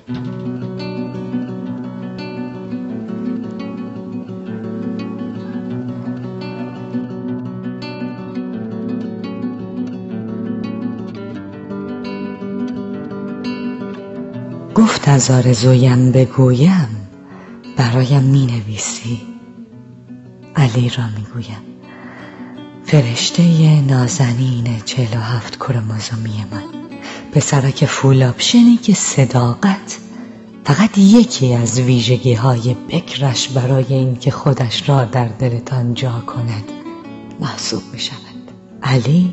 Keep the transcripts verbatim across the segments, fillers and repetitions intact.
گفت از آرزویم بگویم برایم می نویسی. علی را می گویم فرشته نازنین چهل و هفت کروموزومی من، پسرک فولابشنی که صداقت فقط یکی از ویژگی های بکرش برای این که خودش را در دلتان جا کند محسوب می شود. علی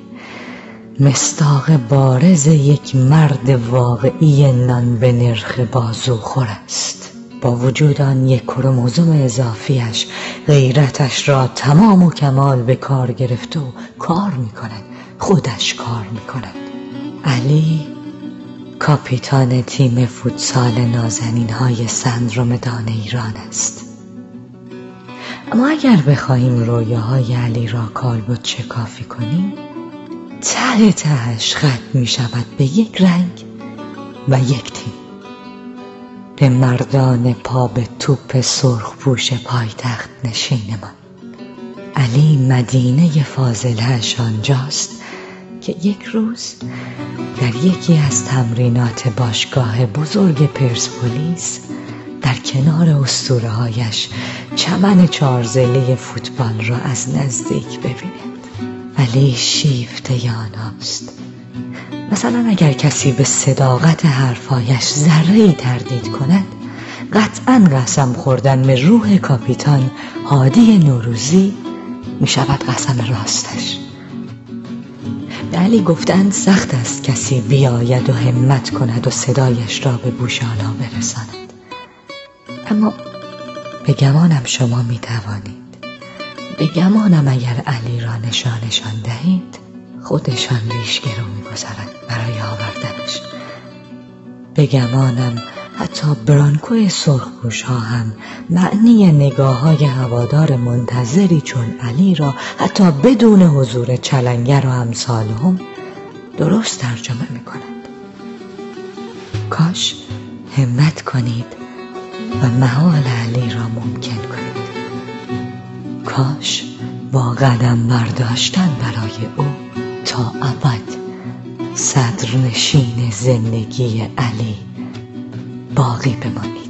مصداق بارز یک مرد واقعی نان به نرخ بازوخور است. با وجود آن یک کروموزوم اضافیش غیرتش را تمام و کمال به کار گرفته و کار می کند، خودش کار می کند. علی کاپیتان تیم فوتسال نازنین های سندرومدان ایران است. اما اگر بخواهیم رویاهای علی را کالبد شکافی کنیم، ته تهش ختم می شود به یک رنگ و یک تیم، به مردان پا به توپ سرخ پوش پایتخت نشینمان. علی مدینه فاضله‌اش آنجاست که یک روز در یکی از تمرینات باشگاه بزرگ پرسپولیس در کنار اسطوره‌هایش چمن چهارضلع فوتبال را از نزدیک ببیند. علی شیفته آنهاست. مثلا اگر کسی به صداقت حرفایش ذره‌ای تردید کند، قطعاً قسم خوردن به روح کاپیتان هادی نوروزی می شود قسم راستش. به علی گفتند سخت است کسی بیاید و همت کند و صدایش را به گوش آنها برساند، اما به گمانم شما می توانید. به گمانم اگر علی را نشانشان دهید خودشان ریشگرو می گذارند برای آوردنش. به گمانم حتی برانکوی سرخپوش ها هم معنی نگاه های هوادار منتظری چون علی را حتی بدون حضور چلنگر و امثالهم درست ترجمه می کنند. کاش همت کنید و محال علی را ممکن کنید. کاش با قدم برداشتن برای او تا ابد صدرنشین زندگی علی باقی بمانید.